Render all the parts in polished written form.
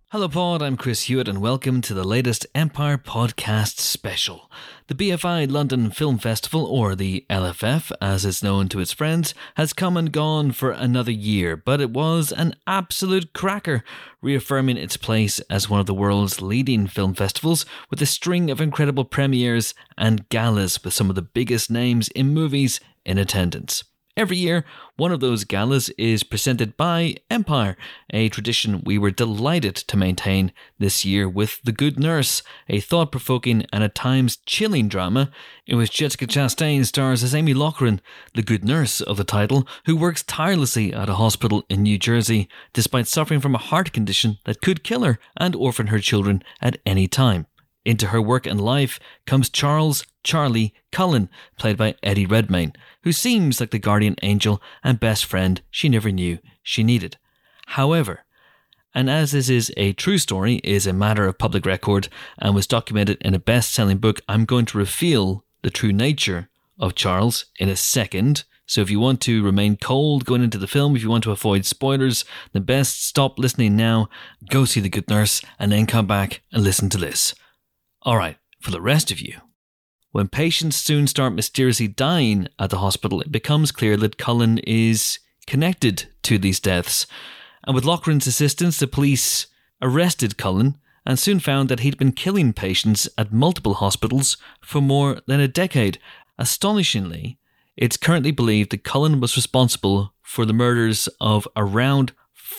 Hello Pod, I'm Chris Hewitt and welcome to the latest Empire Podcast Special. The BFI London Film Festival, or the LFF as it's known to its friends, has come and gone for another year, but it was an absolute cracker, reaffirming its place as one of the world's leading film festivals with a string of incredible premieres and galas with some of the biggest names in movies in attendance. Every year, one of those galas is presented by Empire, a tradition we were delighted to maintain this year with The Good Nurse, a thought-provoking and at times chilling drama in which Jessica Chastain stars as Amy Loughlin, the good nurse of the title, who works tirelessly at a hospital in New Jersey despite suffering from a heart condition that could kill her and orphan her children at any time. Into her work and life comes Charlie Cullen, played by Eddie Redmayne, who seems like the guardian angel and best friend she never knew she needed. However, and as this is a true story, is a matter of public record and was documented in a best-selling book, I'm going to reveal the true nature of Charles in a second. So if you want to remain cold going into the film, if you want to avoid spoilers, then best stop listening now, go see The Good Nurse, and then come back and listen to this. Alright, for the rest of you. When patients soon start mysteriously dying at the hospital, it becomes clear that Cullen is connected to these deaths. And with Loughlin's assistance, the police arrested Cullen and soon found that he'd been killing patients at multiple hospitals for more than a decade. Astonishingly, it's currently believed that Cullen was responsible for the murders of around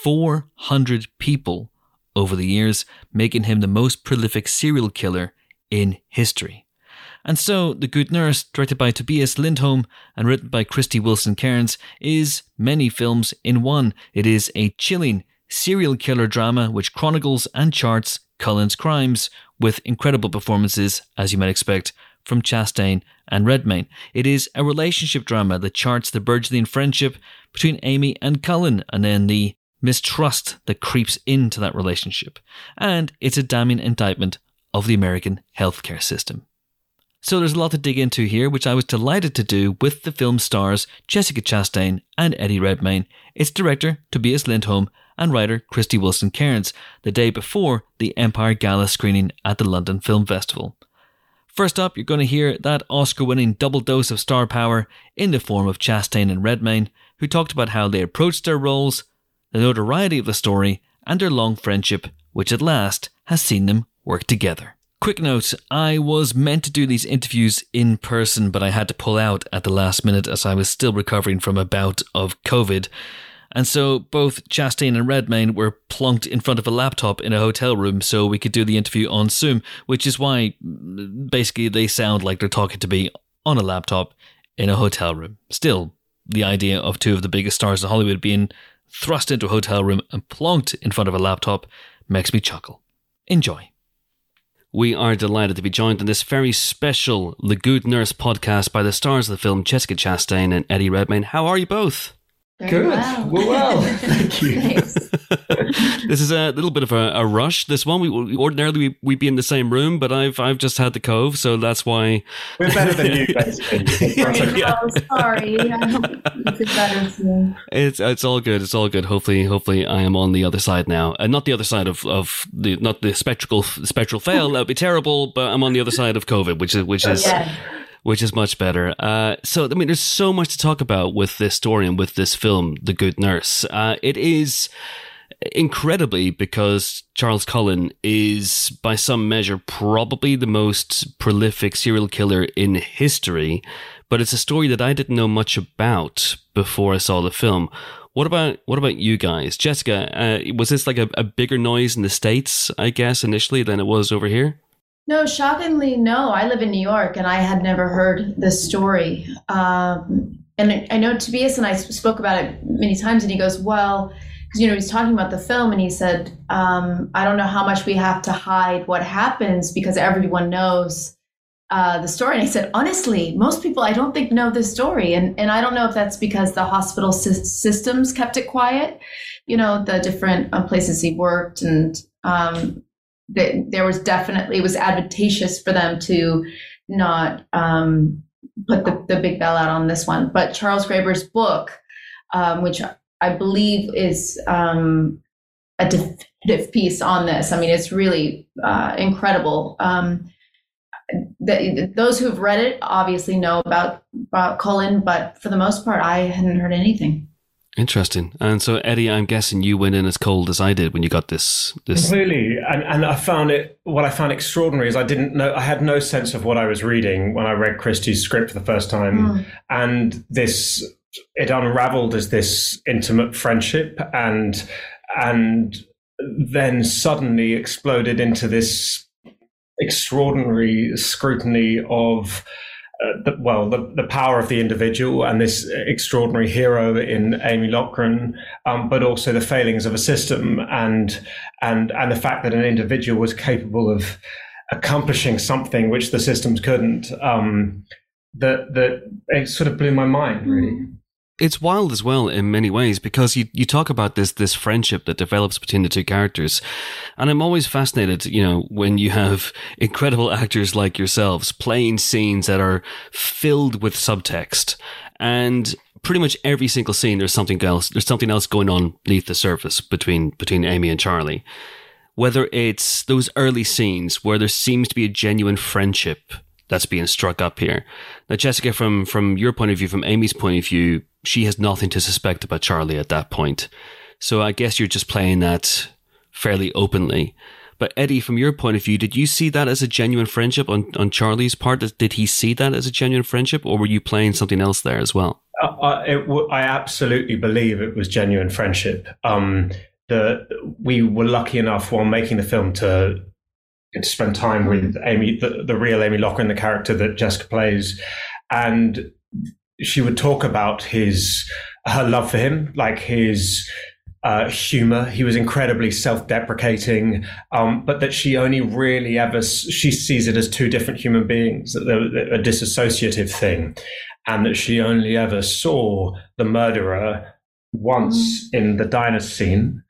400 people over the years, making him the most prolific serial killer in history. And so, The Good Nurse, directed by Tobias Lindholm and written by Christy Wilson Cairns, is many films in one. It is a chilling serial killer drama which chronicles and charts Cullen's crimes with incredible performances, as you might expect, from Chastain and Redmayne. It is a relationship drama that charts the burgeoning friendship between Amy and Cullen, and then the mistrust that creeps into that relationship. And it's a damning indictment of the American healthcare system. So there's a lot to dig into here, which I was delighted to do with the film stars Jessica Chastain and Eddie Redmayne, its director Tobias Lindholm and writer Christy Wilson Cairns, the day before the Empire Gala screening at the London Film Festival. First up, you're going to hear that Oscar-winning double dose of star power in the form of Chastain and Redmayne, who talked about how they approached their roles, the notoriety of the story, and their long friendship, which at last has seen them work together. Quick note, I was meant to do these interviews in person, but I had to pull out at the last minute as I was still recovering from a bout of COVID. And so both Chastain and Redmayne were plunked in front of a laptop in a hotel room so we could do the interview on Zoom, which is why basically they sound like they're talking to me on a laptop in a hotel room. Still, the idea of two of the biggest stars in Hollywood being thrust into a hotel room and plonked in front of a laptop makes me chuckle. Enjoy. We are delighted to be joined in this very special The Good Nurse podcast by the stars of the film, Jessica Chastain and Eddie Redmayne. How are you both? Very well. We're well. Thank you. Thanks. This is a little bit of a rush. This one, ordinarily we'd be in the same room, but I've just had the cove, so that's why we're better than you, basically. Yeah. Oh, sorry. I hope you feel better soon. It's all good. It's all good. Hopefully, I am on the other side now, and not the other side of the not the spectral fail. That would be terrible. But I'm on the other side of COVID, which is much better. So, I mean, there's so much to talk about with this story and with this film, The Good Nurse. It is incredibly because Charles Cullen is, by some measure, probably the most prolific serial killer in history. But it's a story that I didn't know much about before I saw the film. What about you guys? Jessica, was this like a bigger noise in the States, I guess, initially than it was over here? No, shockingly, no. I live in New York, and I had never heard this story. And I know Tobias and I spoke about it many times, and he goes, well, because, he's talking about the film, and he said, I don't know how much we have to hide what happens because everyone knows the story. And I said, honestly, most people I don't think know this story. And I don't know if that's because the hospital systems kept it quiet, the different places he worked. And there was definitely, it was advantageous for them to not put the big bell out on this one. But Charles Graeber's book, which I believe is piece on this. I mean, it's really incredible. Those who've read it obviously know about Cullen, but for the most part, I hadn't heard anything. Interesting. And so, Eddie, I'm guessing you went in as cold as I did when you got this. Completely. And I found what I found extraordinary is I had no sense of what I was reading when I read Christie's script for the first time. And it unraveled as this intimate friendship and then suddenly exploded into this extraordinary scrutiny of the power of the individual and this extraordinary hero in Amy Loughren, but also the failings of a system and the fact that an individual was capable of accomplishing something which the systems couldn't. That it sort of blew my mind, really. It's wild as well in many ways because you talk about this friendship that develops between the two characters. And I'm always fascinated, when you have incredible actors like yourselves playing scenes that are filled with subtext. And pretty much every single scene, there's something else going on beneath the surface between Amy and Charlie. Whether it's those early scenes where there seems to be a genuine friendship that's being struck up here. Now, Jessica, from your point of view, from Amy's point of view, she has nothing to suspect about Charlie at that point. So I guess you're just playing that fairly openly. But Eddie, from your point of view, did you see that as a genuine friendship on Charlie's part? Did he see that as a genuine friendship, or were you playing something else there as well? I absolutely believe it was genuine friendship. We were lucky enough while making the film to spend time with Amy, the real Amy Loughren, the character that Jessica plays, and she would talk about her love for him, like his humor. He was incredibly self-deprecating, but that she only really she sees it as two different human beings, a disassociative thing, and that she only ever saw the murderer once in the diner scene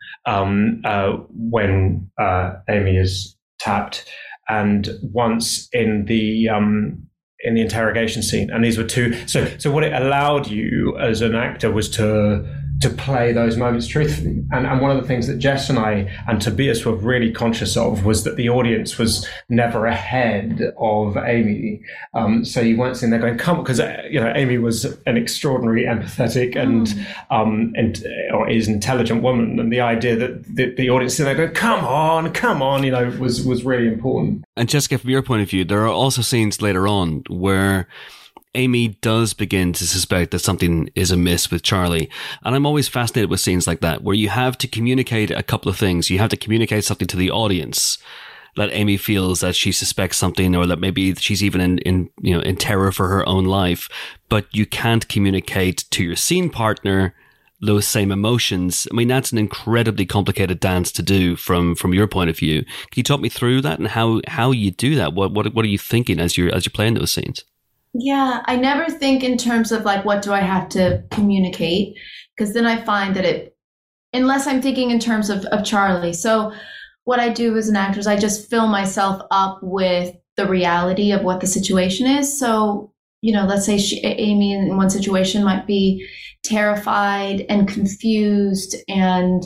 when Amy is tapped, and once in the interrogation scene. And these were two. So what it allowed you as an actor was to play those moments truthfully. And one of the things that Jess and I and Tobias were really conscious of was that the audience was never ahead of Amy. So you weren't sitting there going, come on, because Amy was an extraordinary, empathetic or is intelligent woman. And the idea that the audience sitting there going, come on, was really important. And Jessica, from your point of view, there are also scenes later on where Amy does begin to suspect that something is amiss with Charlie. And I'm always fascinated with scenes like that, where you have to communicate a couple of things. You have to communicate something to the audience, that Amy feels that she suspects something, or that maybe she's even in terror for her own life. But you can't communicate to your scene partner those same emotions. I mean, that's an incredibly complicated dance to do from your point of view. Can you talk me through that and how you do that? What are you thinking as you're playing those scenes? Yeah, I never think in terms of like, what do I have to communicate? Because then I find that unless I'm thinking in terms of Charlie. So what I do as an actor is I just fill myself up with the reality of what the situation is. So, let's say Amy in one situation might be terrified and confused and,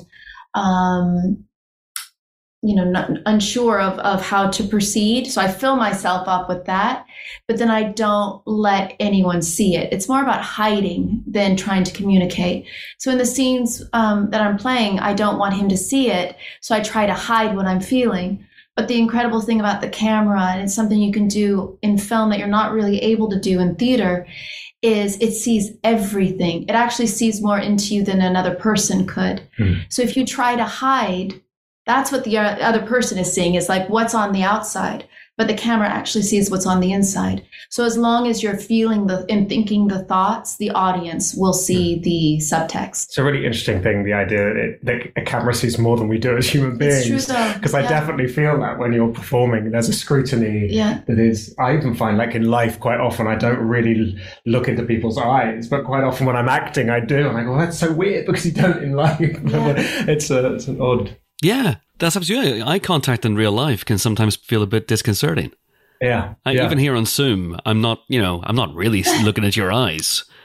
not unsure of how to proceed. So I fill myself up with that, but then I don't let anyone see it. It's more about hiding than trying to communicate. So in the scenes that I'm playing, I don't want him to see it. So I try to hide what I'm feeling. But the incredible thing about the camera, and it's something you can do in film that you're not really able to do in theater, is it sees everything. It actually sees more into you than another person could. So if you try to hide, that's what the other person is seeing, is like what's on the outside, but the camera actually sees what's on the inside. So as long as you're feeling and thinking the thoughts, the audience will see the subtext. It's a really interesting thing, the idea that a camera sees more than we do as human beings. It's true, though. Because I definitely feel that when you're performing, there's a scrutiny that is, I even find like in life quite often, I don't really look into people's eyes, but quite often when I'm acting, I do. And I go, that's so weird because you don't in life. It's an odd... Yeah, that's absolutely. Eye contact in real life can sometimes feel a bit disconcerting. Yeah. Even here on Zoom, I'm not really looking at your eyes.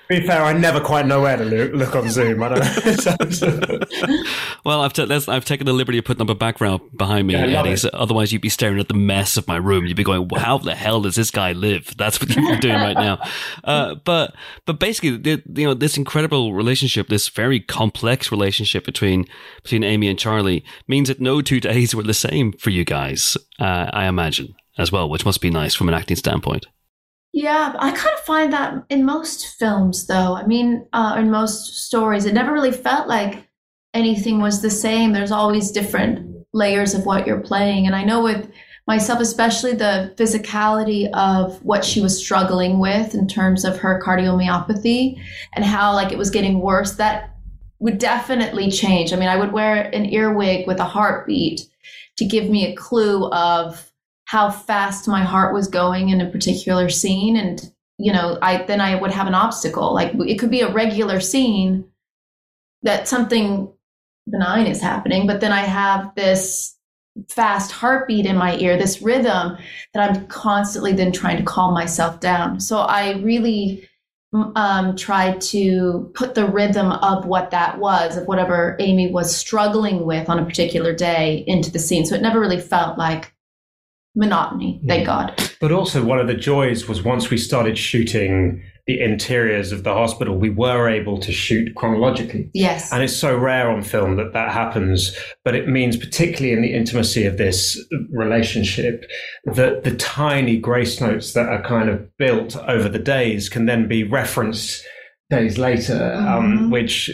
be fair, I never quite know where to look on Zoom. I don't know. Well, I've taken the liberty of putting up a background behind me, Eddie. So otherwise, you'd be staring at the mess of my room. You'd be going, well, "How the hell does this guy live?" That's what you're doing right now. But basically, this incredible relationship, this very complex relationship between Amy and Charlie, means that no 2 days were the same for you guys. I imagine as well, which must be nice from an acting standpoint. Yeah, I kind of find that in most films, though. I mean, in most stories, it never really felt like anything was the same. There's always different layers of what you're playing. And I know with myself, especially the physicality of what she was struggling with in terms of her cardiomyopathy and how like it was getting worse, that would definitely change. I mean, I would wear an earwig with a heartbeat to give me a clue of how fast my heart was going in a particular scene. And, I would have an obstacle. Like it could be a regular scene that something benign is happening, but then I have this fast heartbeat in my ear, this rhythm that I'm constantly then trying to calm myself down. So I really tried to put the rhythm of what that was, of whatever Amy was struggling with on a particular day into the scene. So it never really felt like monotony, thank God. But also one of the joys was once we started shooting the interiors of the hospital, we were able to shoot chronologically. Yes. And it's so rare on film that happens, but it means particularly in the intimacy of this relationship that the tiny grace notes that are kind of built over the days can then be referenced days later, which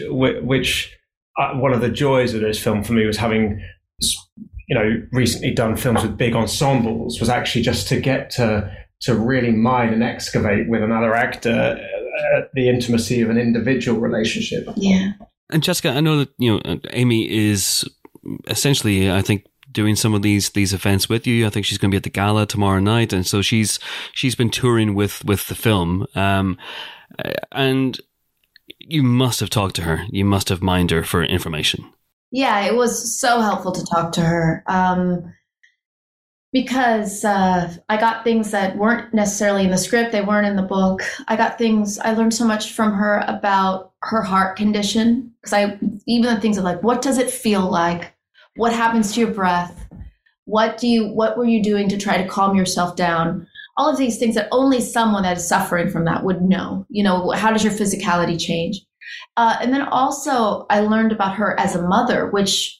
one of the joys of this film for me was having recently done films with big ensembles, was actually just to get to really mine and excavate with another actor the intimacy of an individual relationship. Yeah. And Jessica, I know that Amy is essentially, I think, doing some of these events with you. I think she's going to be at the gala tomorrow night, and so she's been touring with the film. And you must have talked to her. You must have mined her for information. Yeah, it was so helpful to talk to her because I got things that weren't necessarily in the script. They weren't in the book. I learned so much from her about her heart condition, because even the things of like, what does it feel like? What happens to your breath? What were you doing to try to calm yourself down? All of these things that only someone that is suffering from that would know. How does your physicality change? And then also I learned about her as a mother, which,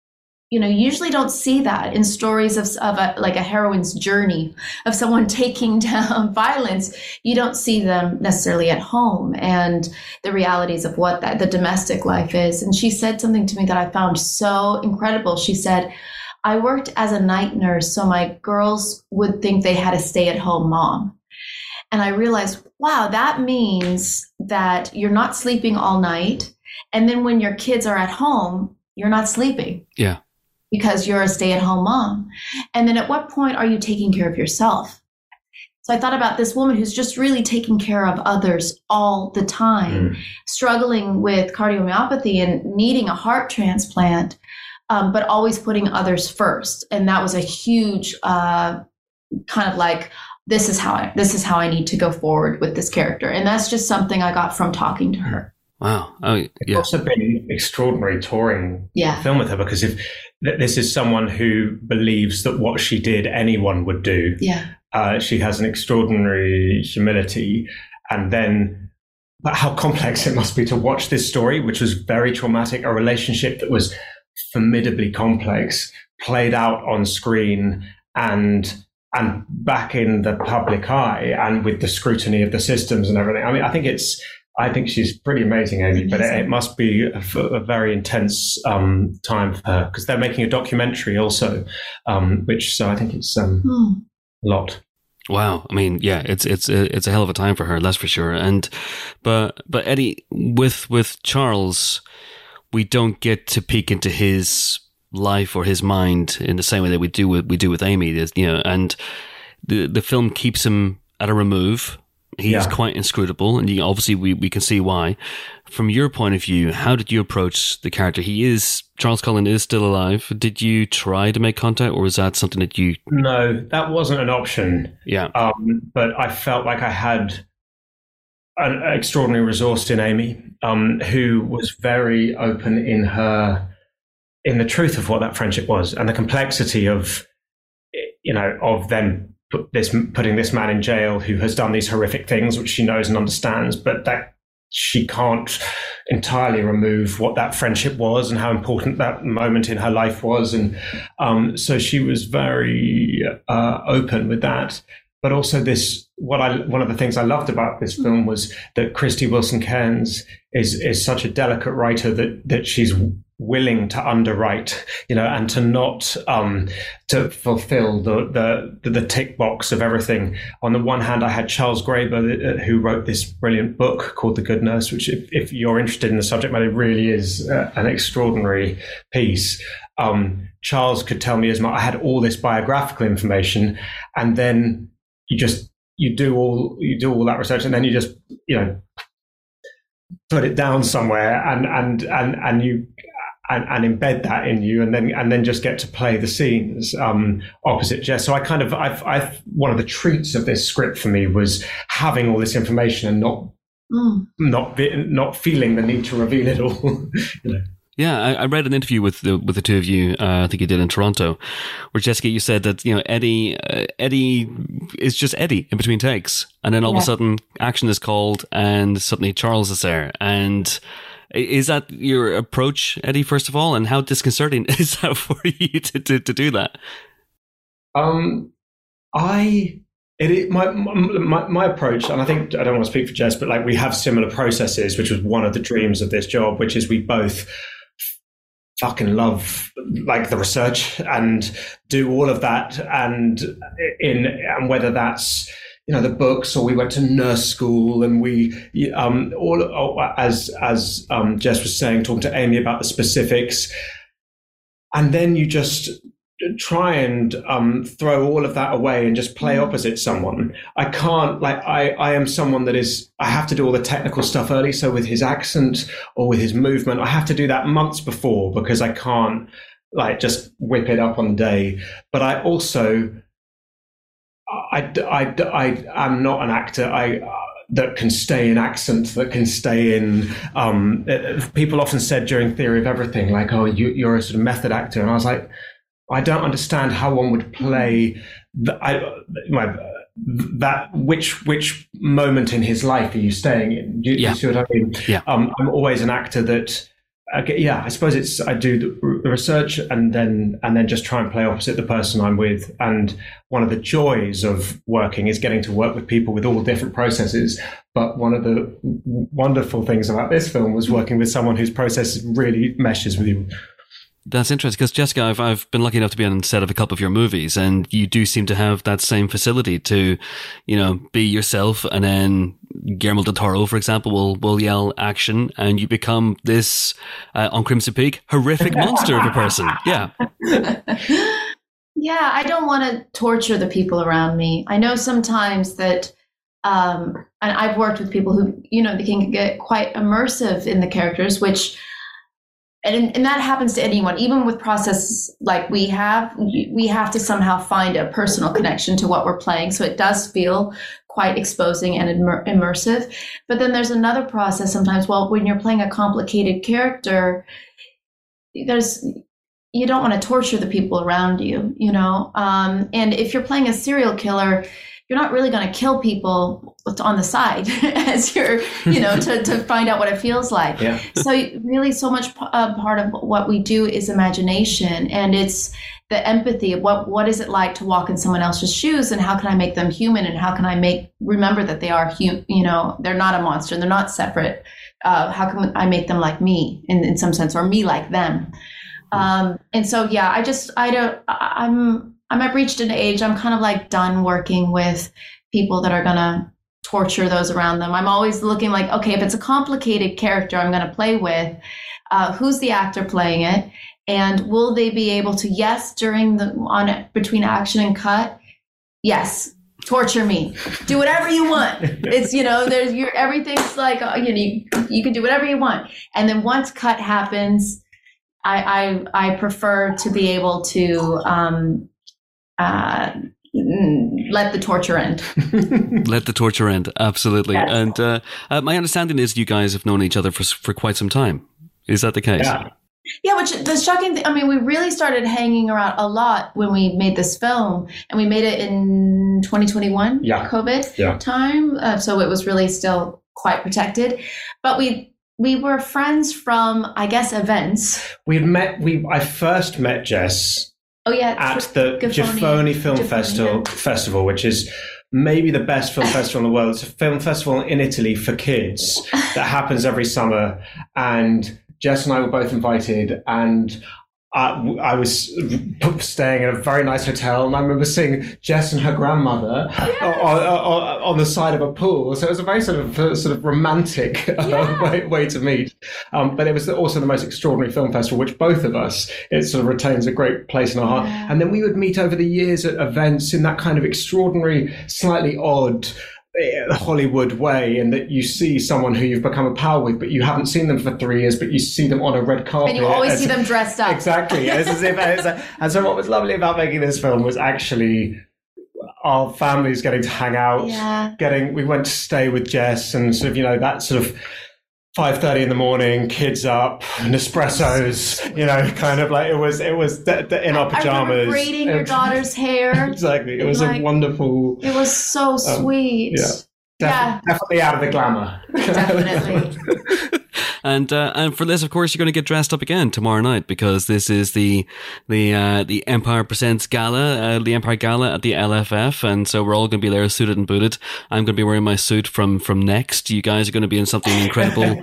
usually don't see that in stories of a heroine's journey of someone taking down violence. You don't see them necessarily at home and the realities of what the domestic life is. And she said something to me that I found so incredible. She said, I worked as a night nurse, so my girls would think they had a stay-at-home mom. And I realized, wow, that means that you're not sleeping all night. And then when your kids are at home, you're not sleeping. Yeah. Because you're a stay-at-home mom. And then at what point are you taking care of yourself? So I thought about this woman who's just really taking care of others all the time, struggling with cardiomyopathy and needing a heart transplant, but always putting others first. And that was a huge kind of like, this is how I need to go forward with this character. And that's just something I got from talking to her. Wow. Oh, yeah. It's also been extraordinary touring film with her, because if this is someone who believes that what she did, anyone would do. Yeah. She has an extraordinary humility. And then, but how complex it must be to watch this story, which was very traumatic, a relationship that was formidably complex, played out on screen and back in the public eye, and with the scrutiny of the systems and everything. I mean, I think she's pretty amazing, Amy, but it must be a very intense time for her, because they're making a documentary also, so I think it's a lot. Wow. I mean, yeah, it's a hell of a time for her, that's for sure. But Eddie, with Charles, we don't get to peek into his life or his mind in the same way that we do with Amy, and the film keeps him at a remove. He's quite inscrutable, and obviously we can see why. From your point of view, how did you approach the character? Charles Cullen is still alive. Did you try to make contact, or was that something that you... No, that wasn't an option. Yeah. But I felt like I had an extraordinary resource in Amy, who was very open in the truth of what that friendship was and the complexity of, of them putting this man in jail who has done these horrific things, which she knows and understands, but that she can't entirely remove what that friendship was and how important that moment in her life was. And so she was very open with that. But also one of the things I loved about this film was that Krysty Wilson-Cairns is such a delicate writer that she's willing to underwrite, and to not to fulfill the tick box of everything. On the one hand, I had Charles Graeber, who wrote this brilliant book called The Good Nurse, which, if you're interested in the subject matter, really is an extraordinary piece. Charles could tell me as much. I had all this biographical information, and then you do all that research, and then you just put it down somewhere and you embed that in you, and then just get to play the scenes opposite Jess. So I've one of the treats of this script for me was having all this information and not feeling the need to reveal it all. Yeah, I read an interview with the two of you. I think you did in Toronto, where Jessica, you said that Eddie is just Eddie in between takes, and then all of a sudden action is called, and suddenly Charles is there. And is that your approach, Eddie? First of all, and how disconcerting is that for you to do that? My approach, and I think I don't want to speak for Jess, but we have similar processes, which was one of the dreams of this job, which is we both fucking love the research and do all of that, and whether that's the books, or we went to nurse school, and we as Jess was saying, talking to Amy about the specifics, and then you just try and throw all of that away and just play opposite someone. I can't, I am someone that I have to do all the technical stuff early. So with his accent or with his movement, I have to do that months before, because I can't just whip it up on the day. But I also, I'm not an actor. That can stay in accent, that can stay in. People often said during Theory of Everything, you're a sort of method actor, and I was like, I don't understand how one would play which moment in his life are you staying in? Do you see what I mean? Yeah. I'm always an actor that, I suppose I do the research and then just try and play opposite the person I'm with. And one of the joys of working is getting to work with people with all different processes. But one of the wonderful things about this film was working with someone whose process really meshes with you. That's interesting, because Jessica, I've been lucky enough to be on set of a couple of your movies, and you do seem to have that same facility to, be yourself, and then Guillermo del Toro, for example, will yell action, and you become this, on Crimson Peak, horrific monster of a person. Yeah. Yeah, I don't want to torture the people around me. I know sometimes that, and I've worked with people who, they can get quite immersive in the characters, which... And that happens to anyone, even with processes like we have to somehow find a personal connection to what we're playing. So it does feel quite exposing and immersive. But then there's another process sometimes. Well, when you're playing a complicated character, you don't want to torture the people around you, and if you're playing a serial killer, you're not really going to kill people on the side as you're, to find out what it feels like. Yeah. So really so much part of what we do is imagination, and it's the empathy of what is it like to walk in someone else's shoes, and how can I make them human, and how can I remember that they are, they're not a monster, and they're not separate. How can I make them like me in some sense, or me like them? And so, I've reached an age, I'm kind of done working with people that are going to torture those around them. I'm always looking okay, if it's a complicated character I'm going to play with, who's the actor playing it? And will they be able to, between action and cut, yes, torture me, do whatever you want. It's, everything's you can do whatever you want. And then once cut happens, I prefer to be able to, let the torture end. Let the torture end. Absolutely. Yes. And my understanding is you guys have known each other for quite some time. Is that the case? Yeah, which the shocking thing, I mean, we really started hanging around a lot when we made this film, and we made it in 2021, COVID time. So it was really still quite protected. But we were friends from, I guess, events. I first met Jess at the Gifoni Film Festival, which is maybe the best film festival in the world. It's a film festival in Italy for kids that happens every summer. And Jess and I were both invited, and I was staying in a very nice hotel, and I remember seeing Jess and her grandmother on the side of a pool. So it was a very sort of romantic way to meet. But it was also the most extraordinary film festival, which both of us, it sort of retains a great place in our heart. And then we would meet over the years at events in that kind of extraordinary, slightly odd Hollywood way, in that you see someone who you've become a pal with, but you haven't seen them for 3 years, but you see them on a red carpet. And you always see them dressed up. Exactly. And so what was lovely about making this film was actually our families getting to hang out, we went to stay with Jess, and sort of, that sort of 5:30 in the morning, kids up, Nespressos, kind of like it was in our pajamas. I remember braiding your daughter's hair. Exactly. It was a wonderful. It was so sweet. Definitely out of the glamour. Definitely. And for this, of course, you're going to get dressed up again tomorrow night, because this is the Empire Presents Gala, the Empire Gala at the LFF, and so we're all going to be there suited and booted. I'm going to be wearing my suit from Next. You guys are going to be in something incredible,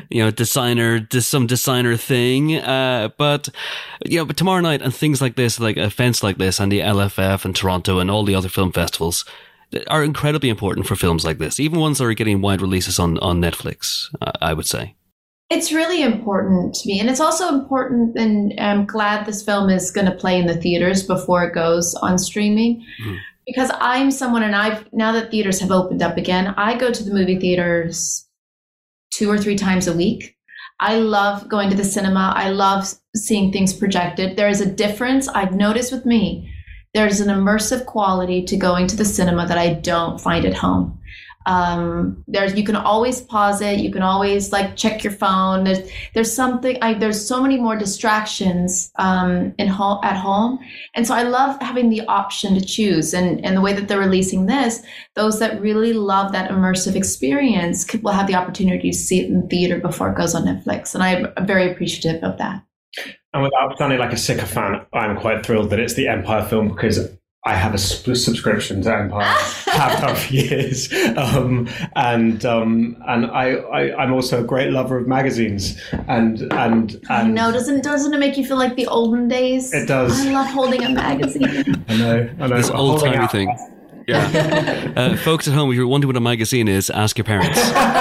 some designer thing. But tomorrow night and things like this, like events like this, and the LFF and Toronto and all the other film festivals, are incredibly important for films like this, even ones that are getting wide releases on Netflix, I would say. It's really important to me. And it's also important, and I'm glad this film is going to play in the theaters before it goes on streaming. Because I'm someone, and now that theaters have opened up again, I go to the movie theaters 2 or 3 times a week. I love going to the cinema. I love seeing things projected. There is a difference I've noticed with me. There's an immersive quality to going to the cinema that I don't find at home. You can always pause it. You can always check your phone. There's something. There's so many more distractions at home, and so I love having the option to choose. And the way that they're releasing this, those that really love that immersive experience will have the opportunity to see it in theater before it goes on Netflix. And I'm very appreciative of that. And without sounding like a sycophant, I'm quite thrilled that it's the Empire film, because I have a subscription to Empire, have done for years, and I'm also a great lover of magazines, and I know, doesn't it make you feel like the olden days? It does. I love holding a magazine. I know. This old-timey thing. Yeah. Folks at home, if you're wondering what a magazine is, ask your parents.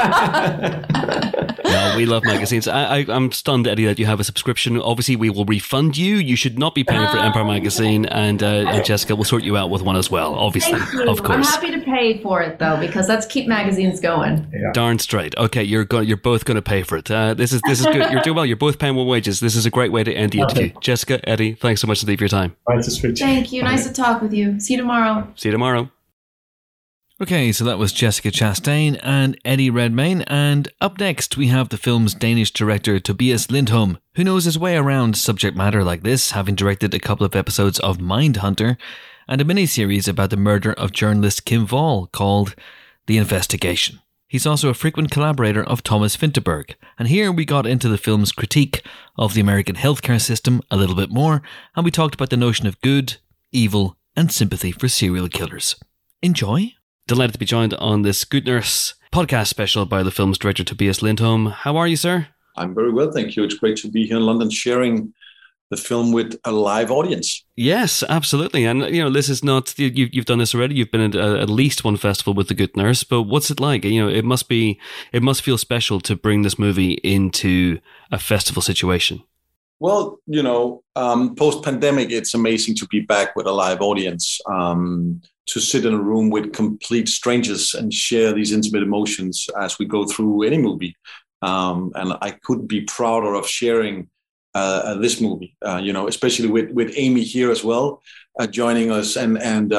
No, we love magazines. I'm stunned, Eddie, that you have a subscription. Obviously, we will refund you. You should not be paying for Empire Magazine, and Jessica will sort you out with one as well, obviously, of course. I'm happy to pay for it, though, because let's keep magazines going. Yeah. Darn straight. Okay, you're both going to pay for it. This is good. You're doing well. You're both paying well wages. This is a great way to end the interview. Jessica, Eddie, thanks so much indeed for your time. Nice to speak to you. Thank you. Nice to talk with you. See you tomorrow. See you tomorrow. Okay, so that was Jessica Chastain and Eddie Redmayne, and up next we have the film's Danish director Tobias Lindholm, who knows his way around subject matter like this, having directed a couple of episodes of Mindhunter and a miniseries about the murder of journalist Kim Wall called The Investigation. He's also a frequent collaborator of Thomas Vinterberg, and here we got into the film's critique of the American healthcare system a little bit more, and we talked about the notion of good, evil, and sympathy for serial killers. Enjoy! Delighted to be joined on this Good Nurse podcast special by the film's director Tobias Lindholm. How are you, sir? I'm very well, thank you. It's great to be here in London sharing the film with a live audience. Yes, absolutely. And, this is not, you've done this already. You've been at least one festival with The Good Nurse, but what's it like? It must feel special to bring this movie into a festival situation. Well, post-pandemic, it's amazing to be back with a live audience, to sit in a room with complete strangers and share these intimate emotions as we go through any movie. And I couldn't be prouder of sharing this movie, especially with Amy here as well. joining us. And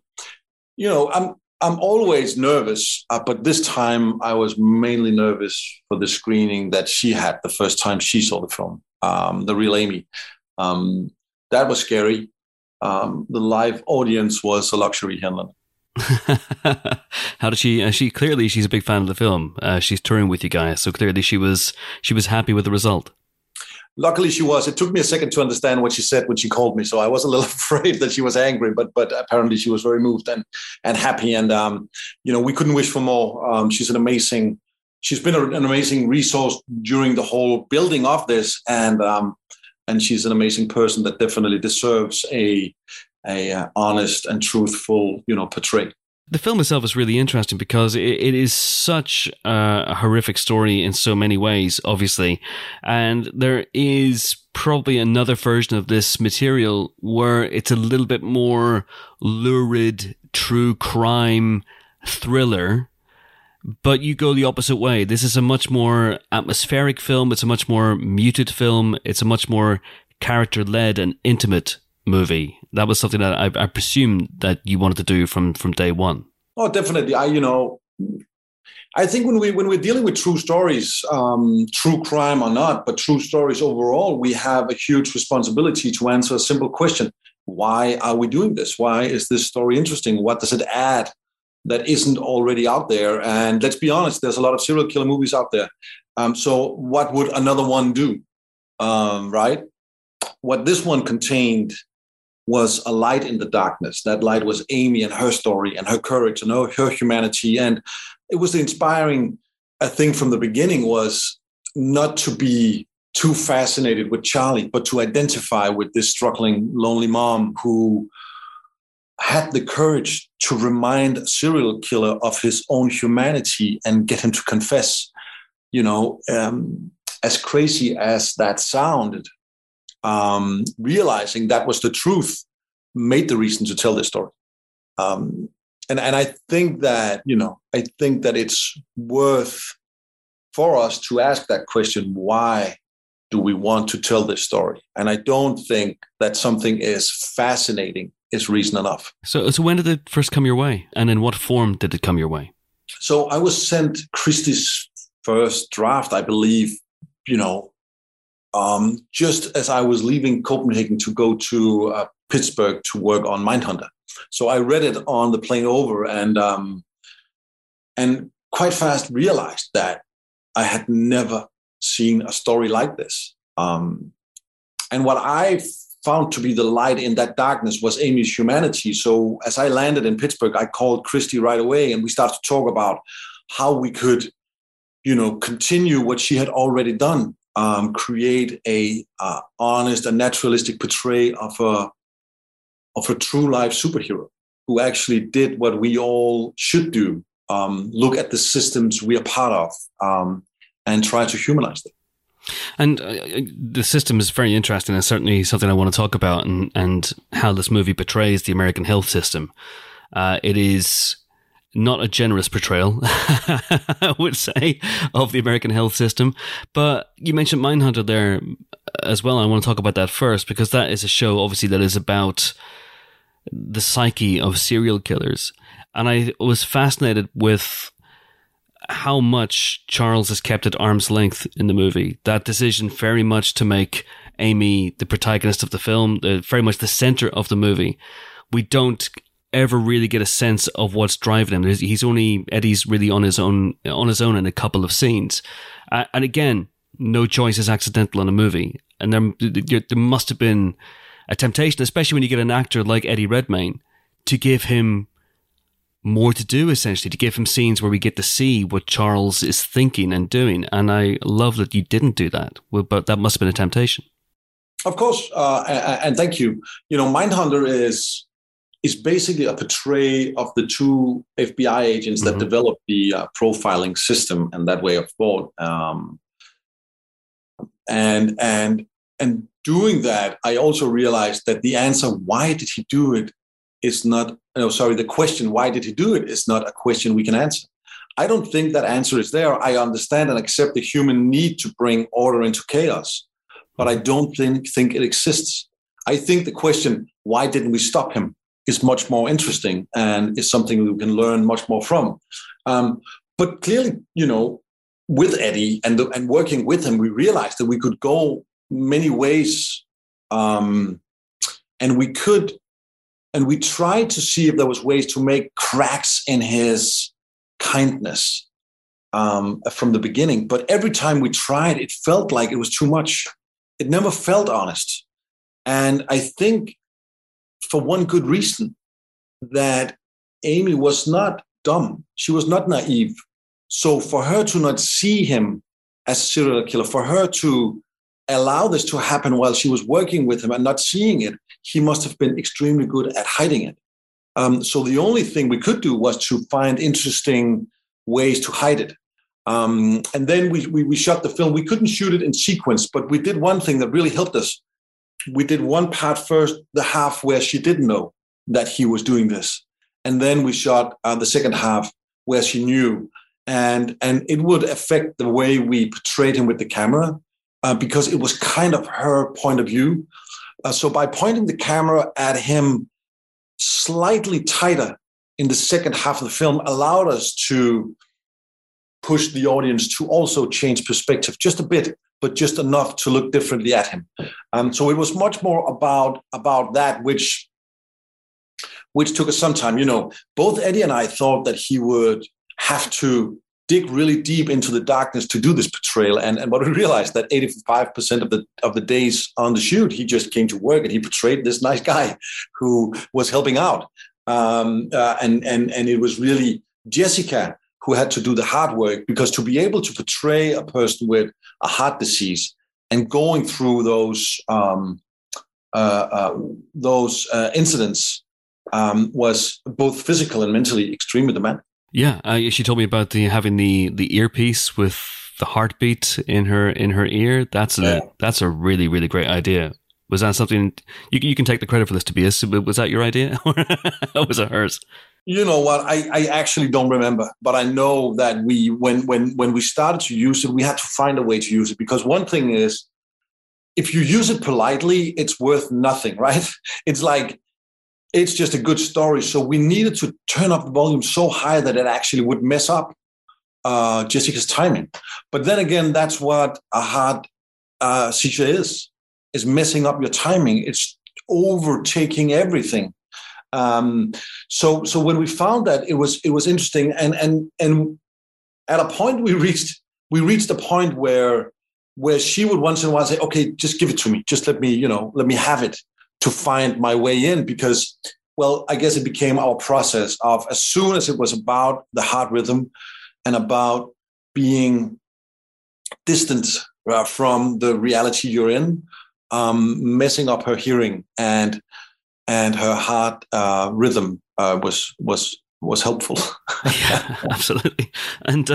I'm always nervous, but this time I was mainly nervous for the screening that she had the first time she saw the film, The Real Amy. That was scary. The live audience was a luxury here in London. How did she clearly she's a big fan of the film. She's touring with you guys, so clearly she was happy with the result. Luckily she was. It took me a second to understand what she said when she called me, so I was a little afraid that she was angry, but apparently she was very moved and happy, and we couldn't wish for more. She's been an amazing resource during the whole building of this, and she's an amazing person that definitely deserves a honest and truthful, portray. The film itself is really interesting because it is such a horrific story in so many ways, obviously. And there is probably another version of this material where it's a little bit more lurid, true crime thriller. But you go the opposite way. This is a much more atmospheric film. It's a much more muted film. It's a much more character-led and intimate movie. That was something that I presume that you wanted to do from day one. Oh, definitely. I think when we're dealing with true stories, true crime or not, but true stories overall, we have a huge responsibility to answer a simple question: why are we doing this? Why is this story interesting? What does it add that isn't already out there? And let's be honest, there's a lot of serial killer movies out there. So what would another one do? Right? What this one contained was a light in the darkness. That light was Amy and her story and her courage and her humanity. And it was the inspiring thing from the beginning was not to be too fascinated with Charlie, but to identify with this struggling, lonely mom who had the courage to remind a serial killer of his own humanity and get him to confess. As crazy as that sounded, realizing that was the truth made the reason to tell this story. And I think that, it's worth for us to ask that question: why do we want to tell this story? And I don't think that something is fascinating is reason enough. So when did it first come your way? And in what form did it come your way? So I was sent Christie's first draft, I believe, just as I was leaving Copenhagen to go to Pittsburgh to work on Mindhunter. So I read it on the plane over and quite fast realized that I had never seen a story like this. And what I found to be the light in that darkness was Amy's humanity. So as I landed in Pittsburgh, I called Christie right away and we started to talk about how we could, continue what she had already done. Create a honest and naturalistic portrayal of a true life superhero who actually did what we all should do: look at the systems we are part of and try to humanize them. And the system is very interesting, and certainly something I want to talk about, and how this movie portrays the American health system. It is not a generous portrayal, I would say, of the American health system. But you mentioned Mindhunter there as well. I want to talk about that first, because that is a show, obviously, that is about the psyche of serial killers. And I was fascinated with how much Charles is kept at arm's length in the movie. That decision very much to make Amy the protagonist of the film, very much the center of the movie. We don't ever really get a sense of what's driving him. Eddie's really on his own in a couple of scenes. And again, no choice is accidental in a movie. And there must have been a temptation, especially when you get an actor like Eddie Redmayne, to give him more to do, essentially, to give him scenes where we get to see what Charles is thinking and doing. And I love that you didn't do that, but that must have been a temptation. Of course, and thank you. Mindhunter is basically a portrayal of the two FBI agents that developed the profiling system and that way of thought. And doing that, I also realized that the answer, why did he do it, is not, the question, why did he do it, is not a question we can answer. I don't think that answer is there. I understand and accept the human need to bring order into chaos, but I don't think it exists. I think the question, why didn't we stop him, is much more interesting and is something we can learn much more from. But clearly, with Eddie and working with him, we realized that we could go many ways, and we tried to see if there was ways to make cracks in his kindness from the beginning. But every time we tried, it felt like it was too much. It never felt honest. And I think for one good reason, that Amy was not dumb. She was not naive. So for her to not see him as a serial killer, for her to allow this to happen while she was working with him and not seeing it, he must have been extremely good at hiding it. So the only thing we could do was to find interesting ways to hide it. And then we shot the film. We couldn't shoot it in sequence, but we did one thing that really helped us. We did one part first, the half where she didn't know that he was doing this. And then we shot the second half where she knew. And it would affect the way we portrayed him with the camera because it was kind of her point of view. So by pointing the camera at him slightly tighter in the second half of the film allowed us to push the audience to also change perspective just a bit, but just enough to look differently at him. So it was much more about that, which took us some time. Both Eddie and I thought that he would have to dig really deep into the darkness to do this portrayal. And what we realized that 85% of the days on the shoot, he just came to work and he portrayed this nice guy who was helping out. And it was really Jessica who had to do the hard work, because to be able to portray a person with a heart disease and going through those incidents was both physical and mentally extremely demanding. Yeah, she told me about having the earpiece with the heartbeat in her ear. That's a really, really great idea. Was that something you can take the credit for this, Tobias? Was that your idea, or was it hers? You know what? I actually don't remember, but I know that when we started to use it, we had to find a way to use it, because one thing is, if you use it politely, it's worth nothing, right? It's just a good story. So we needed to turn up the volume so high that it actually would mess up Jessica's timing. But then again, that's what a heart seizure is messing up your timing. It's overtaking everything. So when we found that, it was interesting, and at a point we reached a point where she would once in a while say, "Okay, just give it to me, just let me have it to find my way in," because, well, I guess it became our process of, as soon as it was about the heart rhythm and about being distant from the reality you're in, messing up her hearing and her heart rhythm was helpful. Yeah, absolutely. And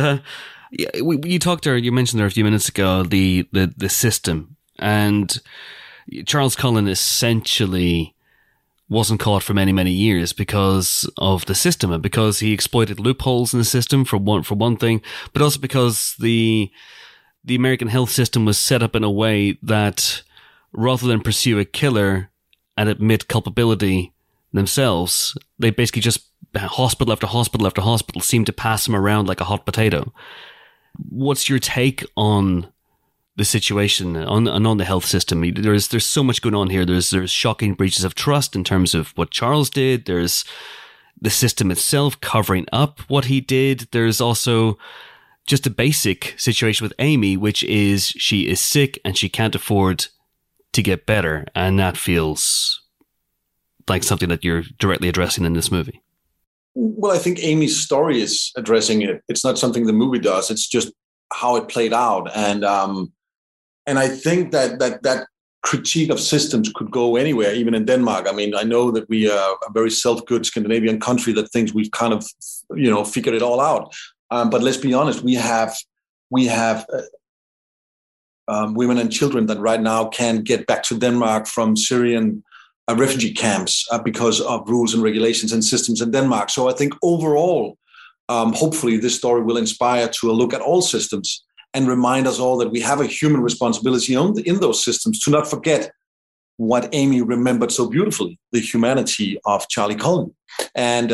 you mentioned there a few minutes ago the system, and Charles Cullen essentially wasn't caught for many, many years because of the system, and because he exploited loopholes in the system for one thing, but also because the American health system was set up in a way that, rather than pursue a killer and admit culpability themselves, they basically just, hospital after hospital after hospital, seemed to pass him around like a hot potato. What's your take on the situation on the health system? There's so much going on here. There's shocking breaches of trust in terms of what Charles did. There's the system itself covering up what he did. There's also just a basic situation with Amy, which is she is sick and she can't afford to get better, and that feels like something that you're directly addressing in this movie. Well, I think Amy's story is addressing it. It's not something the movie does. It's just how it played out, and I think that critique of systems could go anywhere, even in Denmark. I mean, I know that we are a very self-good Scandinavian country that thinks we've kind of figured it all out. But let's be honest, we have women and children that right now can't get back to Denmark from Syrian refugee camps because of rules and regulations and systems in Denmark. So I think overall, hopefully this story will inspire to a look at all systems and remind us all that we have a human responsibility in those systems to not forget what Amy remembered so beautifully, the humanity of Charlie Cullen. And,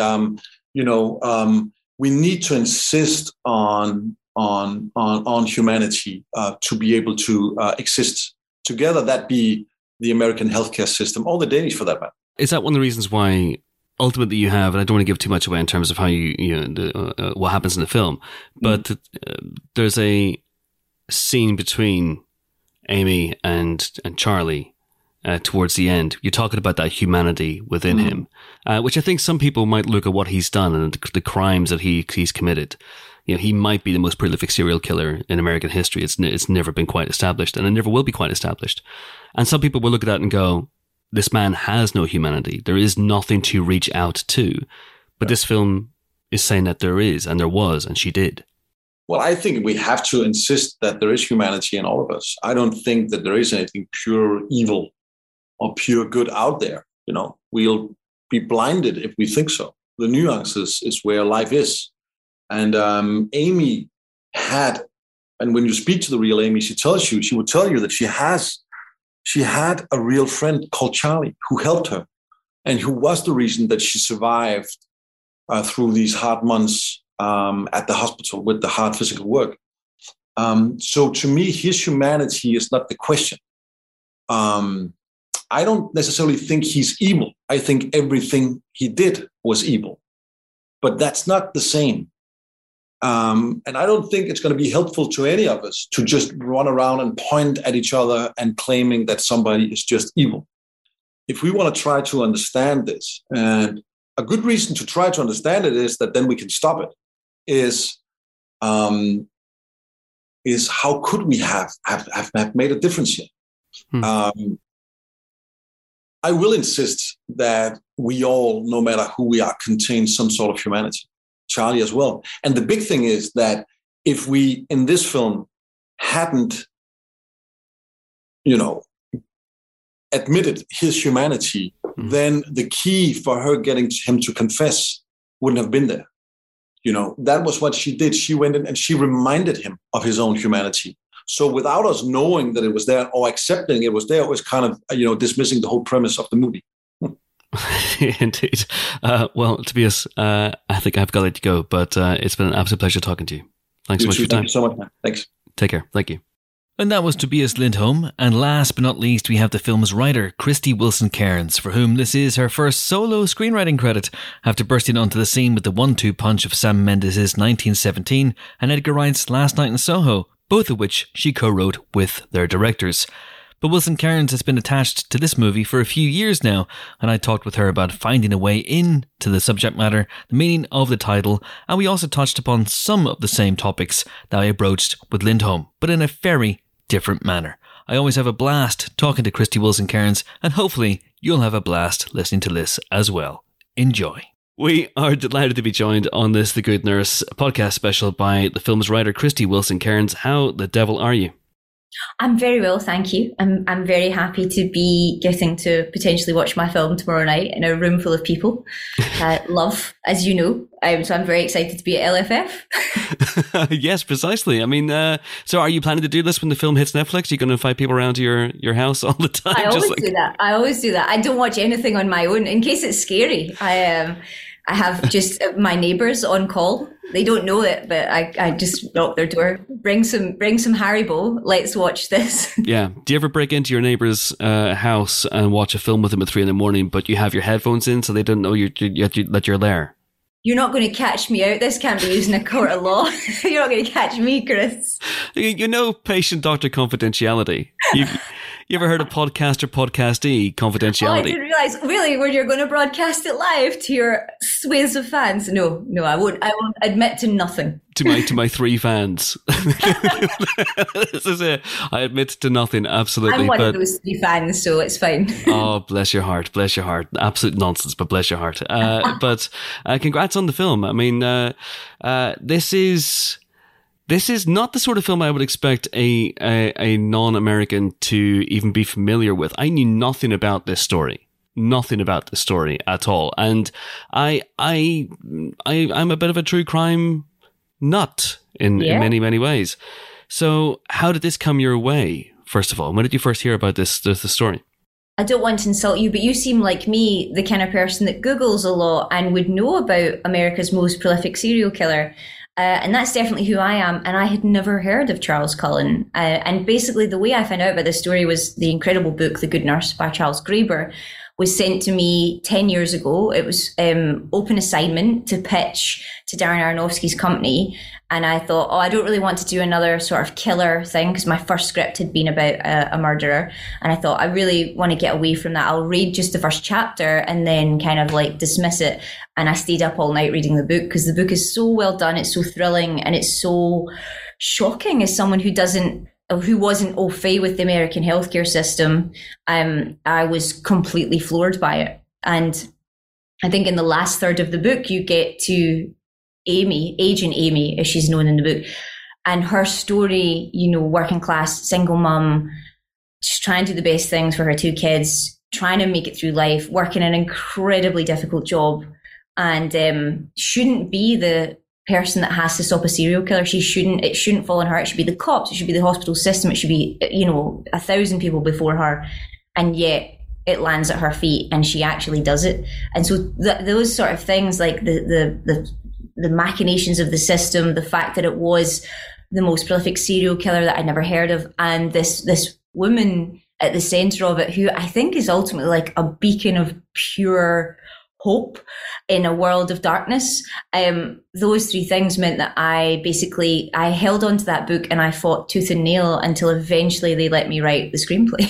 we need to insist on humanity to be able to exist together. That be the American healthcare system, or the Danish for that matter. Is that one of the reasons why ultimately you have, and I don't want to give too much away in terms of how what happens in the film, but there's a scene between Amy and Charlie towards the end. You're talking about that humanity within him, which I think some people might look at what he's done and the crimes that he's committed. He might be the most prolific serial killer in American history. It's never been quite established, and it never will be quite established. And some people will look at that and go, this man has no humanity. There is nothing to reach out to. But this film is saying that there is, and there was, and she did. Well, I think we have to insist that there is humanity in all of us. I don't think that there is anything pure evil or pure good out there. We'll be blinded if we think so. The nuances is where life is. And Amy had, and when you speak to the real Amy, she would tell you that she had a real friend called Charlie who helped her and who was the reason that she survived through these hard months at the hospital with the hard physical work. So to me, his humanity is not the question. I don't necessarily think he's evil. I think everything he did was evil, but that's not the same. And I don't think it's going to be helpful to any of us to just run around and point at each other and claiming that somebody is just evil. If we want to try to understand this, and a good reason to try to understand it is that then we can stop it, is how could we have made a difference here? I will insist that we all, no matter who we are, contain some sort of humanity. Charlie as well. And the big thing is that if we, in this film, hadn't, admitted his humanity, then the key for her getting him to confess wouldn't have been there. That was what she did. She went in and she reminded him of his own humanity. So without us knowing that it was there or accepting it was there, it was kind of, dismissing the whole premise of the movie. Indeed. Well, Tobias, I think I've got to let you go, but it's been an absolute pleasure talking to you. Thanks so much for your time. Thank you so much, man. Thanks. Take care. Thank you. And that was Tobias Lindholm. And last but not least, we have the film's writer, Christy Wilson Cairns, for whom this is her first solo screenwriting credit after bursting onto the scene with the 1-2 punch of Sam Mendes' 1917 and Edgar Wright's Last Night in Soho, both of which she co-wrote with their directors. But Wilson Cairns has been attached to this movie for a few years now, and I talked with her about finding a way into the subject matter, the meaning of the title, and we also touched upon some of the same topics that I broached with Lindholm, but in a very different manner. I always have a blast talking to Christy Wilson Cairns, and hopefully you'll have a blast listening to this as well. Enjoy. We are delighted to be joined on this The Good Nurse podcast special by the film's writer, Christy Wilson Cairns. How the devil are you? I'm very well, thank you. I'm very happy to be getting to potentially watch my film tomorrow night in a room full of people. Love, as you know. So I'm very excited to be at LFF. Yes, precisely. I mean, so are you planning to do this when the film hits Netflix? Are you going to invite people around to your house all the time? I always do that. I don't watch anything on my own in case it's scary. I have just my neighbours on call. They don't know it, but I just knock their door. Bring some Haribo. Let's watch this. Yeah. Do you ever break into your neighbour's house and watch a film with them at 3 a.m, but you have your headphones in so they don't know that you're there? You're not going to catch me out. This can't be used in a court of law. You're not going to catch me, Chris. You know patient-doctor confidentiality. You ever heard of podcaster podcastee confidentiality? Oh, I didn't realise. Really, when you're going to broadcast it live to your swathes of fans? No, I won't admit to nothing. To my 3 fans. This is it. I admit to nothing, absolutely. I'm one of those 3 fans, so it's fine. Oh, bless your heart. Bless your heart. Absolute nonsense, but bless your heart. But congrats on the film. I mean, this is not the sort of film I would expect a non-American to even be familiar with. I knew nothing about this story at all. And I'm a bit of a true crime nut in many, many ways. So how did this come your way, first of all? When did you first hear about the story? I don't want to insult you, but you seem like me, the kind of person that Googles a lot and would know about America's most prolific serial killer. And that's definitely who I am. And I had never heard of Charles Cullen. And basically the way I found out about this story was the incredible book, The Good Nurse by Charles Graeber, was sent to me 10 years ago. It was open assignment to pitch to Darren Aronofsky's company. And I thought, I don't really want to do another sort of killer thing, because my first script had been about a murderer. And I thought, I really want to get away from that. I'll read just the first chapter and then kind of like dismiss it. And I stayed up all night reading the book, because the book is so well done. It's so thrilling, and it's so shocking as someone who wasn't au fait with the American healthcare system. I was completely floored by it. And I think in the last third of the book, you get to Amy, Agent Amy, as she's known in the book, and her story, working class, single mum, just trying to do the best things for her 2 kids, trying to make it through life, working an incredibly difficult job, and shouldn't be the person that has to stop a serial killer. It shouldn't fall on her. It should be the cops. It should be the hospital system. It should be, 1,000 people before her. And yet it lands at her feet and she actually does it. And so those sort of things, like the machinations of the system, the fact that it was the most prolific serial killer that I'd never heard of, and this woman at the center of it, who I think is ultimately like a beacon of pure hope in a world of darkness. Those 3 things meant that I held on to that book and I fought tooth and nail until eventually they let me write the screenplay.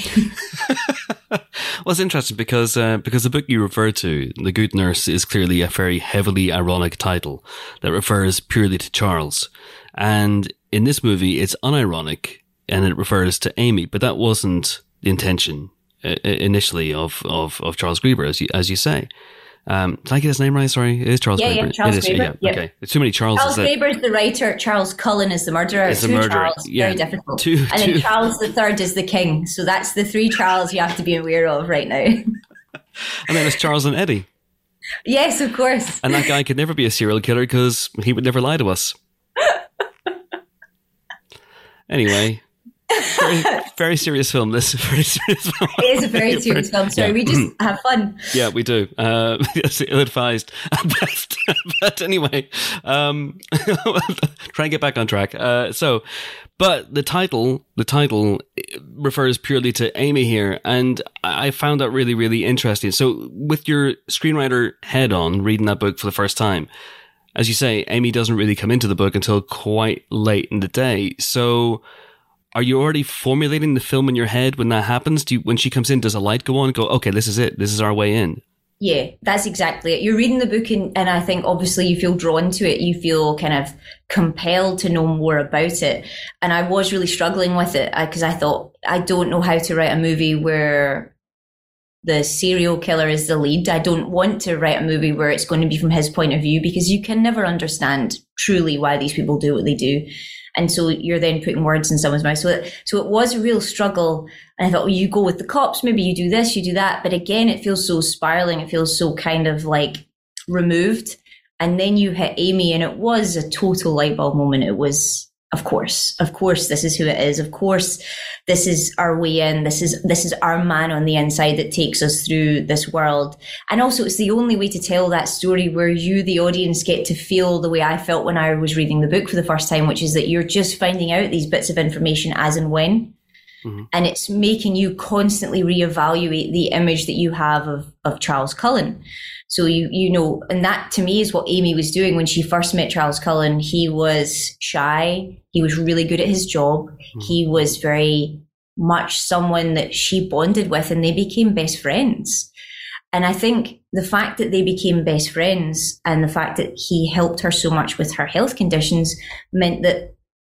Well, it's interesting because the book you refer to, The Good Nurse, is clearly a very heavily ironic title that refers purely to Charles. And in this movie, it's unironic and it refers to Amy, but that wasn't the intention initially of Charles Graeber, as you say. Did I get his name right? Sorry, it is Charles Graeber. Yeah, Charles Graeber. Yeah, yep. Okay. There's too many Charleses. Charles Graeber is the writer. Charles Cullen is the murderer. It's the murderer. Charles, yeah. Very difficult. And then Charles III is the king. So that's the 3 Charles you have to be aware of right now. And then it's Charles and Eddie. Yes, of course. And that guy could never be a serial killer because he would never lie to us. Anyway. Very serious film. This very serious film. It is a very serious film. Sorry, we just have fun. Yeah, we do. It's ill-advised at best. But anyway, try and get back on track. But the title refers purely to Amy here, and I found that really, really interesting. So, with your screenwriter head on, reading that book for the first time, as you say, Amy doesn't really come into the book until quite late in the day. So, are you already formulating the film in your head when that happens? When she comes in, does a light go on and go, okay, this is it. This is our way in? Yeah, that's exactly it. You're reading the book and I think obviously you feel drawn to it. You feel kind of compelled to know more about it. And I was really struggling with it because I thought, I don't know how to write a movie where the serial killer is the lead. I don't want to write a movie where it's going to be from his point of view, because you can never understand truly why these people do what they do. And so you're then putting words in someone's mouth. So it was a real struggle. And I thought, well, you go with the cops, maybe you do this, you do that. But again, it feels so spiraling. It feels so kind of like removed. And then you hit Amy, and it was a total light bulb moment. It was, of course, this is who it is. Of course, this is our way in. This is our man on the inside that takes us through this world. And also, it's the only way to tell that story where you, the audience, get to feel the way I felt when I was reading the book for the first time, which is that you're just finding out these bits of information as and when. Mm-hmm. And it's making you constantly reevaluate the image that you have of Charles Cullen. So you know, and that to me is what Amy was doing when she first met Charles Cullen. He was shy. He was really good at his job. Mm-hmm. He was very much someone that she bonded with, and they became best friends. And I think the fact that they became best friends and the fact that he helped her so much with her health conditions meant that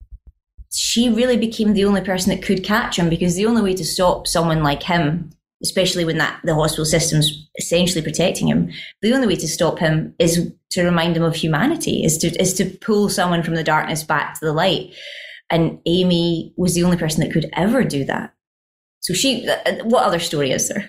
she really became the only person that could catch him, because the only way to stop someone like him, especially when the hospital system's essentially protecting him, the only way to stop him is to remind him of humanity, is to pull someone from the darkness back to the light. And Amy was the only person that could ever do that. So what other story is there?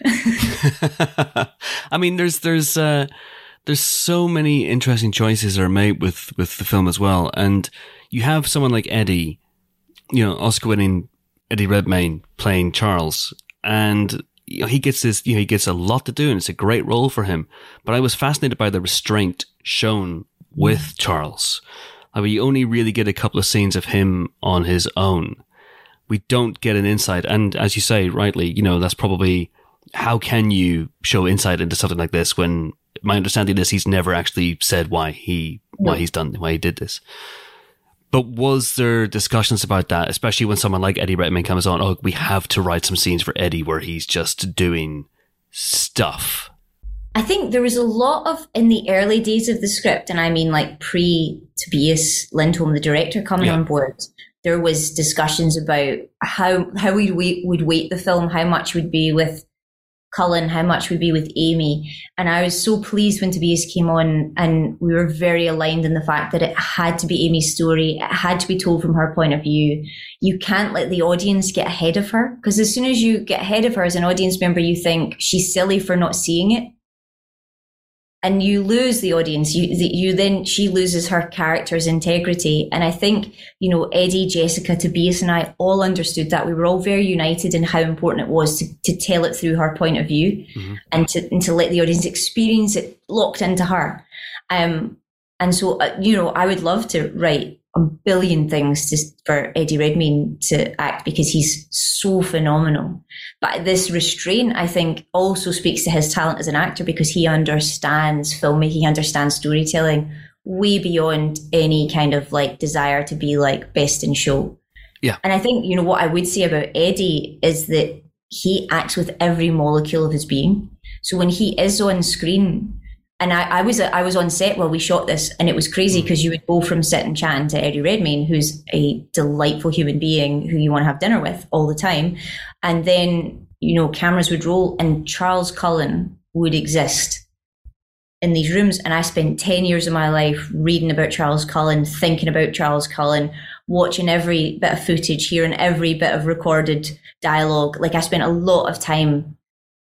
I mean, there's so many interesting choices are made with the film as well. And you have someone like Eddie, Oscar-winning Eddie Redmayne playing Charles. And he gets this, he gets a lot to do, and it's a great role for him. But I was fascinated by the restraint shown with Charles. I mean, you only really get a couple of scenes of him on his own. We don't get an insight. And as you say, rightly, that's probably, how can you show insight into something like this when my understanding is he's never actually said why he did this. But was there discussions about that, especially when someone like Eddie Redmayne comes on? Oh, we have to write some scenes for Eddie where he's just doing stuff. I think there was a lot of, in the early days of the script, and I mean like pre-Tobias Lindholm, the director, coming on board, there was discussions about how we would weight the film, how much would be with Cullen, how much would be with Amy. And I was so pleased when Tobias came on, and we were very aligned in the fact that it had to be Amy's story. It had to be told from her point of view. You can't let the audience get ahead of her, because as soon as you get ahead of her as an audience member, you think she's silly for not seeing it. And you lose the audience. She loses her character's integrity. And I think, Eddie, Jessica, Tobias and I all understood that. We were all very united in how important it was to tell it through her point of view, and to let the audience experience it locked into her. And so, I would love to write a billion things for Eddie Redmayne to act, because he's so phenomenal. But this restraint, I think, also speaks to his talent as an actor, because he understands filmmaking, he understands storytelling way beyond any kind of like desire to be like best in show. Yeah. And I think, what I would say about Eddie is that he acts with every molecule of his being. So when he is on screen, and I was on set while we shot this, and it was crazy because you would go from sitting chatting to Eddie Redmayne, who's a delightful human being who you want to have dinner with all the time. And then, cameras would roll and Charles Cullen would exist in these rooms. And I spent 10 years of my life reading about Charles Cullen, thinking about Charles Cullen, watching every bit of footage, hearing every bit of recorded dialogue. Like, I spent a lot of time,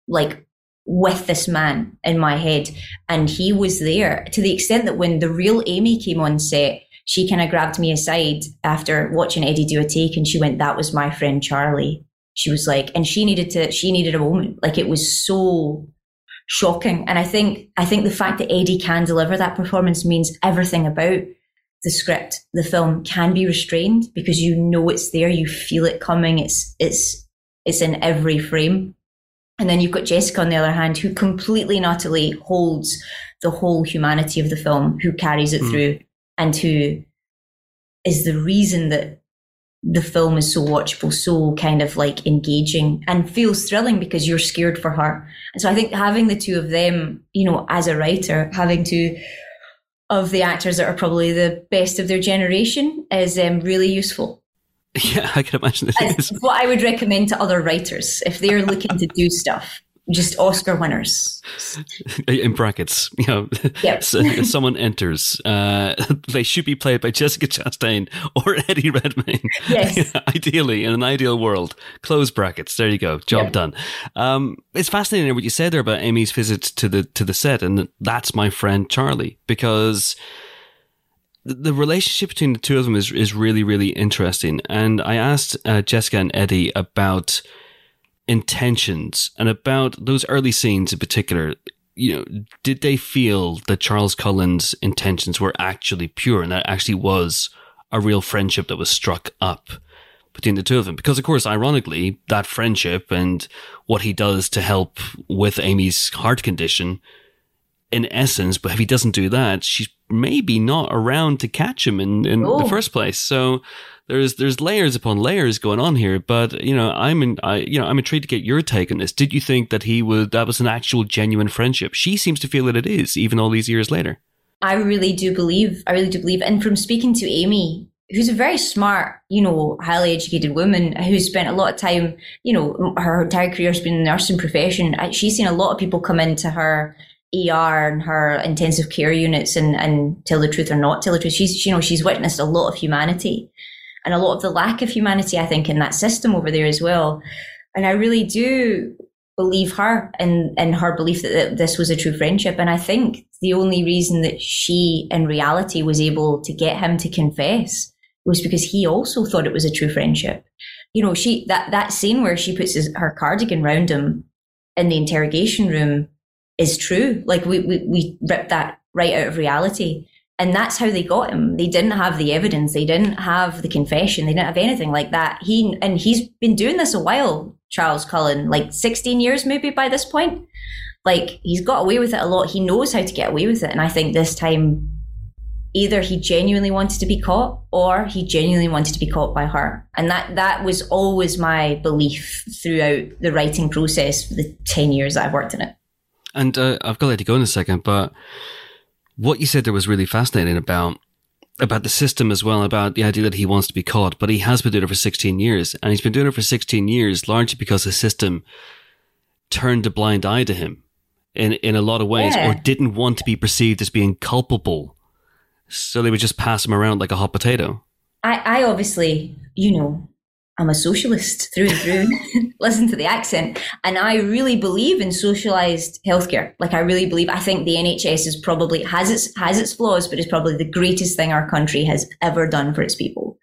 with this man in my head, and he was there to the extent that when the real Amy came on set, she kind of grabbed me aside after watching Eddie do a take, and she went, "That was my friend Charlie." She was like, and she needed a moment. Like, it was so shocking. And I think the fact that Eddie can deliver that performance means everything about the script, the film, can be restrained, because it's there, you feel it coming, it's in every frame. And then you've got Jessica, on the other hand, who completely and utterly holds the whole humanity of the film, who carries it through, and who is the reason that the film is so watchable, so kind of like engaging, and feels thrilling because you're scared for her. And so I think having the two of them, as a writer, having two of the actors that are probably the best of their generation is really useful. Yeah, I can imagine it is. What I would recommend to other writers, if they're looking to do stuff, just Oscar winners. In brackets, Yep. Someone enters. They should be played by Jessica Chastain or Eddie Redmayne. Yes. Ideally, in an ideal world. Close brackets. There you go. Job done. It's fascinating what you said there about Amy's visits to the set, and that's my friend Charlie, because the relationship between the two of them is really, really interesting. And I asked Jessica and Eddie about intentions and about those early scenes in particular. Did they feel that Charles Cullen's intentions were actually pure, and that actually was a real friendship that was struck up between the two of them? Because, of course, ironically, that friendship and what he does to help with Amy's heart condition, in essence, but if he doesn't do that, she's maybe not around to catch him in the first place. So there's layers upon layers going on here. But I'm intrigued to get your take on this. Did you think that that was an actual genuine friendship? She seems to feel that it is, even all these years later. I really do believe. And from speaking to Amy, who's a very smart, highly educated woman who's spent a lot of time, her entire career has been in the nursing profession. She's seen a lot of people come into her ER and her intensive care units and tell the truth or not tell the truth. She's witnessed a lot of humanity, and a lot of the lack of humanity, I think, in that system over there as well. And I really do believe her and her belief that this was a true friendship. And I think the only reason that she, in reality, was able to get him to confess was because he also thought it was a true friendship. That scene where she puts her cardigan round him in the interrogation room is true. Like we ripped that right out of reality. And that's how they got him. They didn't have the evidence. They didn't have the confession. They didn't have anything like that. He's been doing this a while, Charles Cullen, like 16 years maybe by this point. Like, he's got away with it a lot. He knows how to get away with it. And I think this time, either he genuinely wanted to be caught or he genuinely wanted to be caught by her. And that was always my belief throughout the writing process for the 10 years that I've worked in it. And I've got to let you go in a second, but what you said there was really fascinating about the system as well, about the idea that he wants to be caught, but he has been doing it for 16 years. And he's been doing it for 16 years largely because the system turned a blind eye to him in a lot of ways, or didn't want to be perceived as being culpable. So they would just pass him around like a hot potato. I obviously, I'm a socialist through and through. Listen to the accent. And I really believe in socialized healthcare. Like, I think the NHS is probably has its flaws, but it's probably the greatest thing our country has ever done for its people.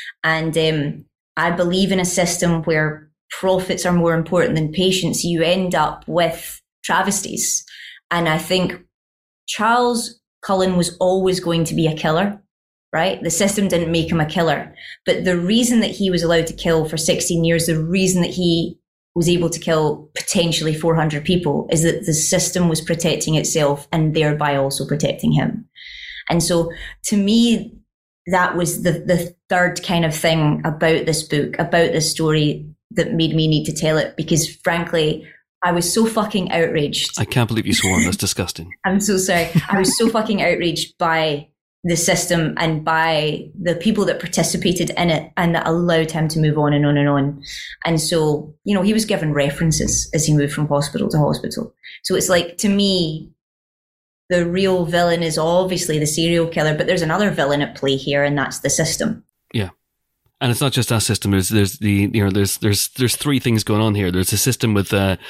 And I believe in a system where profits are more important than patients. You end up with travesties. And I think Charles Cullen was always going to be a killer. Right? The system didn't make him a killer. But the reason that he was allowed to kill for 16 years, the reason that he was able to kill potentially 400 people is that the system was protecting itself and thereby also protecting him. And so to me, that was the third kind of thing about this book, about this story that made me need to tell it, because frankly, I was so fucking outraged. I can't believe you swore. That's disgusting. I'm so sorry. I was so fucking outraged by the system and by the people that participated in it and that allowed him to move on and on and on. And so, he was given references as he moved from hospital to hospital. So it's like, to me, the real villain is obviously the serial killer, but there's another villain at play here, and that's the system. Yeah. And it's not just that system. There's three things going on here. There's a system with,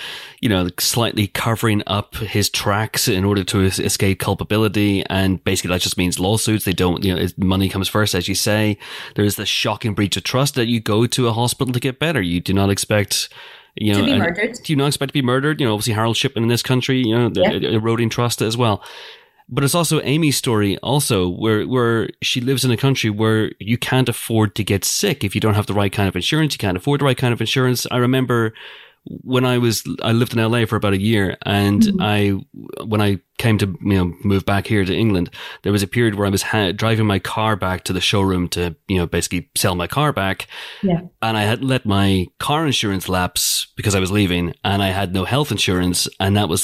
slightly covering up his tracks in order to escape culpability. And basically that just means lawsuits. They don't, money comes first, as you say. There's the shocking breach of trust that you go to a hospital to get better. You do not expect, to be murdered. Do you not expect to be murdered? Obviously Harold Shipman in this country, eroding trust as well. But it's also Amy's story also, where she lives in a country where you can't afford to get sick if you don't have the right kind of insurance. You can't afford the right kind of insurance. I remember when I lived in LA for about a year, and when I came to move back here to England, there was a period where I was driving my car back to the showroom to basically sell my car back, and I had let my car insurance lapse because I was leaving, and I had no health insurance, and that was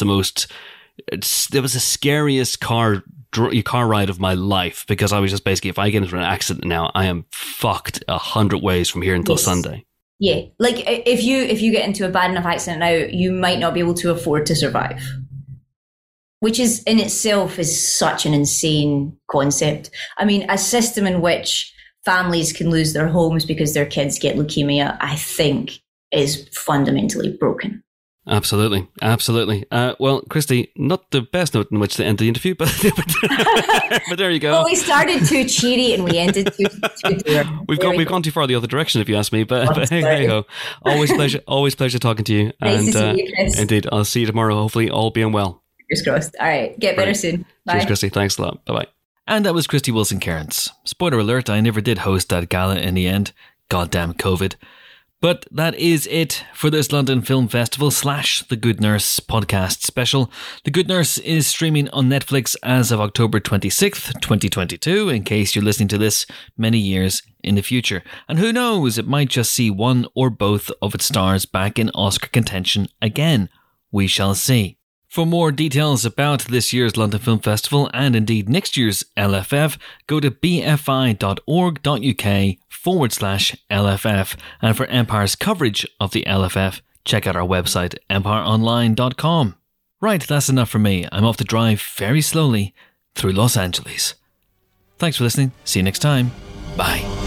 the scariest car ride of my life, because I was just basically, if I get into an accident now, I am fucked 100 ways from here until Sunday. Yeah, like if you get into a bad enough accident now, you might not be able to afford to survive, which is in itself is such an insane concept. I mean, a system in which families can lose their homes because their kids get leukemia, I think, is fundamentally broken. Absolutely. Well, Christy, not the best note in which to end the interview, but there you go. Well, we started too cheery and we ended too dour. We've gone too far the other direction, if you ask me. But hey ho, always pleasure talking to you. Nice to see you, Chris. Indeed, I'll see you tomorrow. Hopefully, all being well. Fingers crossed. All right, get better soon. Bye. Cheers, Christy. Thanks a lot. Bye bye. And that was Christy Wilson-Cairns. Spoiler alert: I never did host that gala in the end. Goddamn COVID. But that is it for this London Film Festival / The Good Nurse podcast special. The Good Nurse is streaming on Netflix as of October 26th, 2022, in case you're listening to this many years in the future. And who knows, it might just see one or both of its stars back in Oscar contention again. We shall see. For more details about this year's London Film Festival and indeed next year's LFF, go to bfi.org.uk/LFF. And for Empire's coverage of the LFF, check out our website, empireonline.com. Right, that's enough for me. I'm off to drive very slowly through Los Angeles. Thanks for listening. See you next time. Bye.